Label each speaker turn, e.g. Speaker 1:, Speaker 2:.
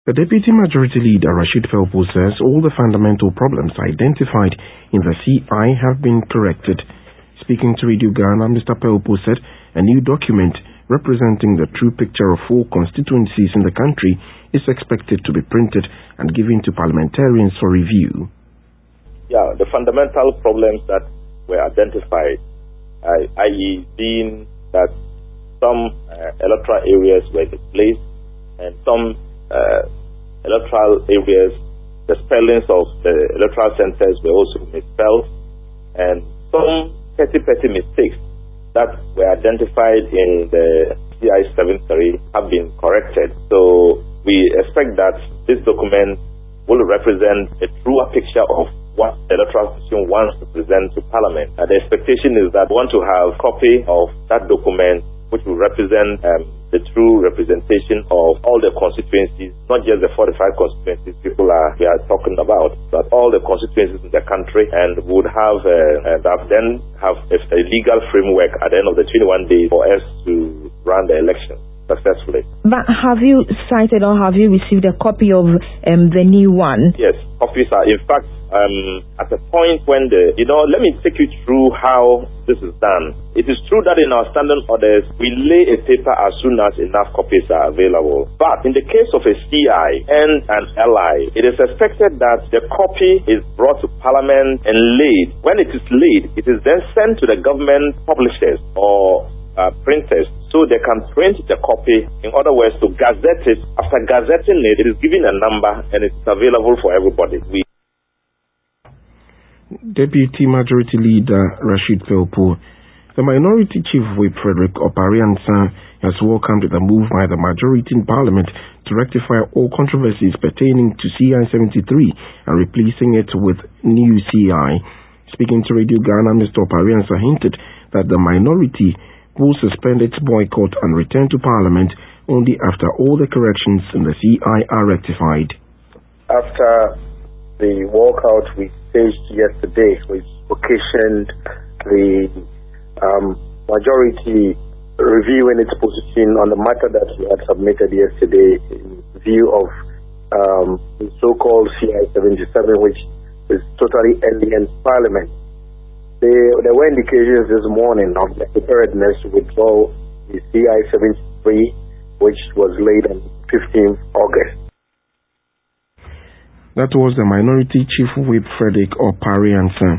Speaker 1: The Deputy Majority Leader, Rashid Felpo, says all the fundamental problems identified in the CI have been corrected. Speaking to Radio Ghana, Mr. Felpo said a new document representing the true picture of 4 constituencies in the country is expected to be printed and given to parliamentarians for review.
Speaker 2: Yeah, the fundamental problems that were identified, i.e. being that some electoral areas were displaced and some electoral areas, the spellings of the electoral centers were also misspelled, and some petty mistakes that were identified in the CI 73 have been corrected. So we expect that this document will represent a truer picture of what the Electoral Commission wants to present to Parliament. The expectation is that we want to have a copy of that document which will represent the true representation of all the constituencies, not just the 45 constituencies we are talking about, but all the constituencies in the country, and would have then have a legal framework at the end of the 21 days for us to run the election successfully.
Speaker 3: But have you cited or have you received a copy of the new one?
Speaker 2: Yes, copies are, in fact, at the point when let me take you through how this is done. It is true that in our standing orders, we lay a paper as soon as enough copies are available. But in the case of a CI and an LI, it is expected that the copy is brought to Parliament and laid. When it is laid, it is then sent to the government publishers or printers so they can print the copy. In other words, to gazette it. After gazetting it, it is given a number and it's available for everybody.
Speaker 1: Deputy Majority Leader Rashid Felpo. The Minority Chief Whip Frederick Opariansa has welcomed the move by the majority in Parliament to rectify all controversies pertaining to CI 73 and replacing it with new CI. Speaking to Radio Ghana, Mr. Opariansa hinted that the minority will suspend its boycott and return to Parliament only after all the corrections in the CI are rectified.
Speaker 4: After the walkout we staged yesterday, which occasioned the majority reviewing its position on the matter that we had submitted yesterday in view of the so-called CI 77, which is totally alien Parliament. There were indications this morning of the preparedness to withdraw the CI 73, which was laid on 15th August.
Speaker 1: That was the Minority Chief Whip Frederick Opariansa.